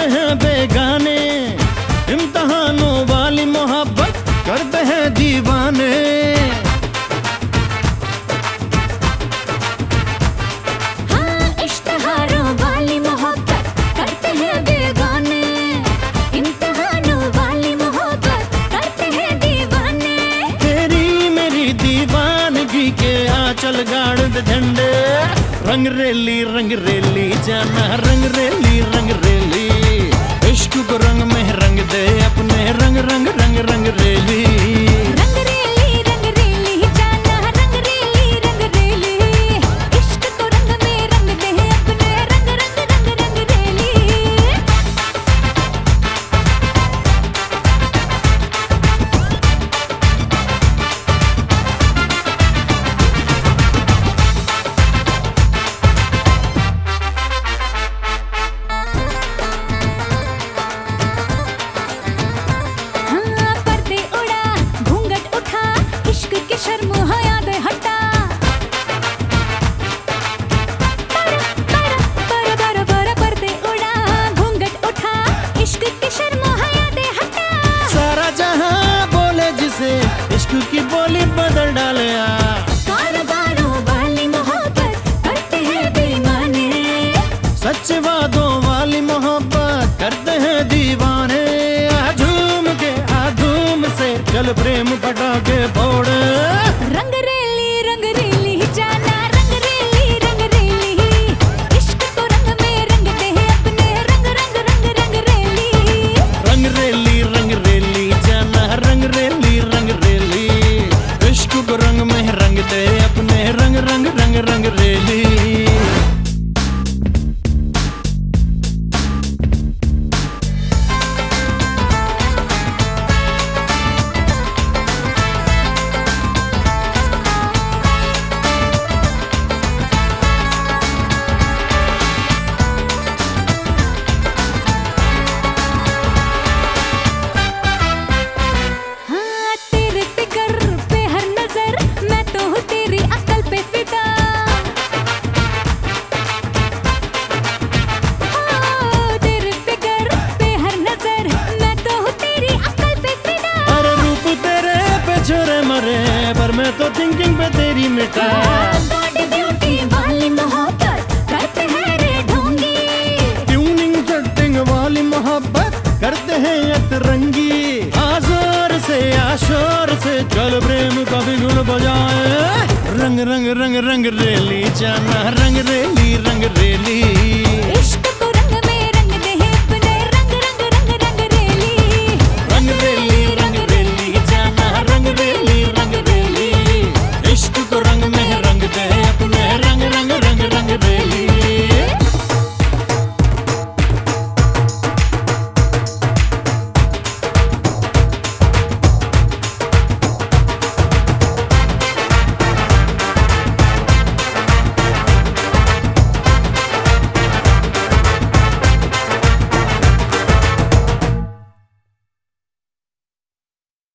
हैं बेगाने, इम्तिहानों वाली मोहब्बत करते हैं दीवाने। हाँ, इश्तिहारों वाली मोहब्बत करते हैं बेगाने, इम्तिहानों वाली मोहब्बत करते हैं दीवाने। तेरी मेरी दीवानगी के आंचल गाड़ दे झंडे, रंग रेली जाना रंग रेली, इश्क को रंग में रंग दे अपने रंग रंग रंग रंग रेली। रंग रेली जाना रंग रेली, इश्क को रंग में रंग दे अपने रंग रंग रंग रंग रेली। शर्म हया दे हटा, पर्दे उड़ा घूंघट उठा, इश्क की शर्म हया दे हटा। सारा जहां बोले जिसे इश्क की बोली बदल डाले। कारोबारों वाली मोहब्बत करते हैं बेईमाने, सच्चे वादों वाली मोहब्बत करते हैं दीवाने। आधूम से चल प्रेम पटाखे फोड़, रंग रेली जाना रंग रेली, इश्क को रंग में रंग दे अपने रंग रंग रंग रंग रेली। रंग रेली जाना रंग रेली, इश्क को रंग में रंग दे अपने रंग रंग रंग रंग रेली। पर मैं तो थिंकिंग पे तेरी मिटा। बॉडी ब्यूटी वाली मोहब्बत करते हैं रे ढोंगी, ट्यूनिंग सेटिंग वाली मोहब्बत करते हैं अतरंगी। आजोर से आशोर से चल प्रेम का बिगुल बजाए, रंग रेली जाना रंग रेली।